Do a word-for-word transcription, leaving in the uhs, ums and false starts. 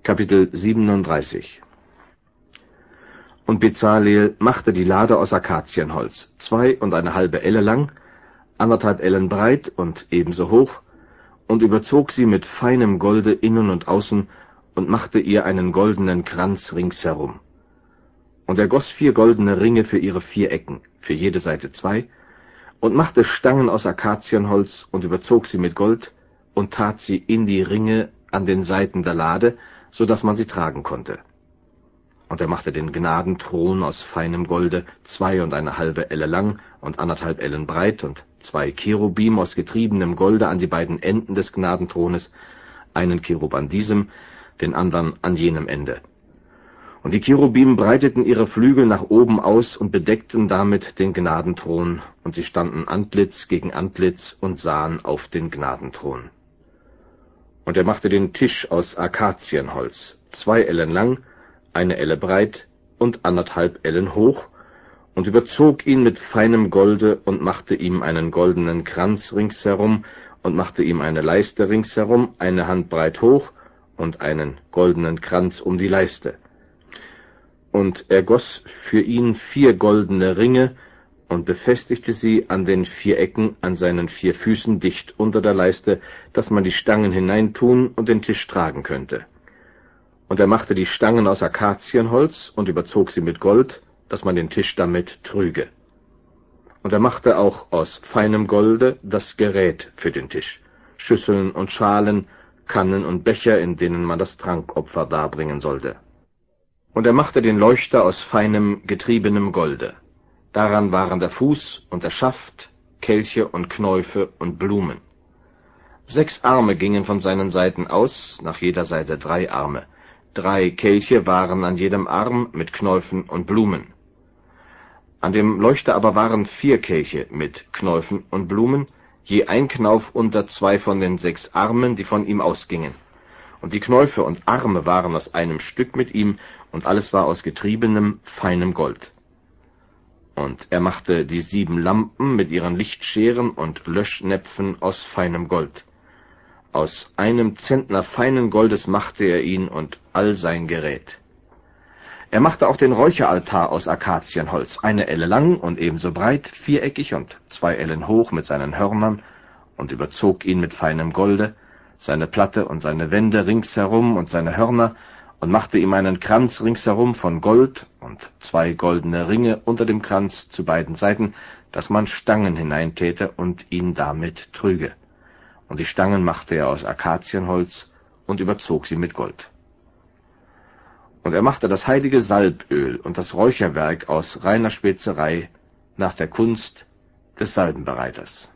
Kapitel siebenunddreißig. Und Bezaleel machte die Lade aus Akazienholz, zwei und eine halbe Elle lang, anderthalb Ellen breit und ebenso hoch, und überzog sie mit feinem Golde innen und außen und machte ihr einen goldenen Kranz ringsherum. Und er goss vier goldene Ringe für ihre vier Ecken, für jede Seite zwei, und machte Stangen aus Akazienholz und überzog sie mit Gold und tat sie in die Ringe an den Seiten der Lade, so dass man sie tragen konnte. Und er machte den Gnadenthron aus feinem Golde, zwei und eine halbe Elle lang und anderthalb Ellen breit, und zwei Cherubim aus getriebenem Golde an die beiden Enden des Gnadenthrones, einen Cherub an diesem, den anderen an jenem Ende. Und die Cherubim breiteten ihre Flügel nach oben aus und bedeckten damit den Gnadenthron, und sie standen Antlitz gegen Antlitz und sahen auf den Gnadenthron. Und er machte den Tisch aus Akazienholz, zwei Ellen lang, eine Elle breit und anderthalb Ellen hoch, und überzog ihn mit feinem Golde und machte ihm einen goldenen Kranz ringsherum und machte ihm eine Leiste ringsherum, eine Handbreit hoch und einen goldenen Kranz um die Leiste. Und er goss für ihn vier goldene Ringe und befestigte sie an den vier Ecken an seinen vier Füßen dicht unter der Leiste, dass man die Stangen hineintun und den Tisch tragen könnte. Und er machte die Stangen aus Akazienholz und überzog sie mit Gold, dass man den Tisch damit trüge. Und er machte auch aus feinem Golde das Gerät für den Tisch, Schüsseln und Schalen, Kannen und Becher, in denen man das Trankopfer darbringen sollte. Und er machte den Leuchter aus feinem, getriebenem Golde. Daran waren der Fuß und der Schaft, Kelche und Knäufe und Blumen. Sechs Arme gingen von seinen Seiten aus, nach jeder Seite drei Arme. Drei Kelche waren an jedem Arm mit Knäufen und Blumen. An dem Leuchter aber waren vier Kelche mit Knäufen und Blumen, je ein Knauf unter zwei von den sechs Armen, die von ihm ausgingen. Und die Knäufe und Arme waren aus einem Stück mit ihm, und alles war aus getriebenem, feinem Gold. Und er machte die sieben Lampen mit ihren Lichtscheren und Löschnäpfen aus feinem Gold. Aus einem Zentner feinen Goldes machte er ihn und all sein Gerät. Er machte auch den Räucheraltar aus Akazienholz, eine Elle lang und ebenso breit, viereckig und zwei Ellen hoch mit seinen Hörnern, und überzog ihn mit feinem Golde, seine Platte und seine Wände ringsherum und seine Hörner, und machte ihm einen Kranz ringsherum von Gold und zwei goldene Ringe unter dem Kranz zu beiden Seiten, dass man Stangen hineintäte und ihn damit trüge. Und die Stangen machte er aus Akazienholz und überzog sie mit Gold. Und er machte das heilige Salböl und das Räucherwerk aus reiner Spezerei nach der Kunst des Salbenbereiters.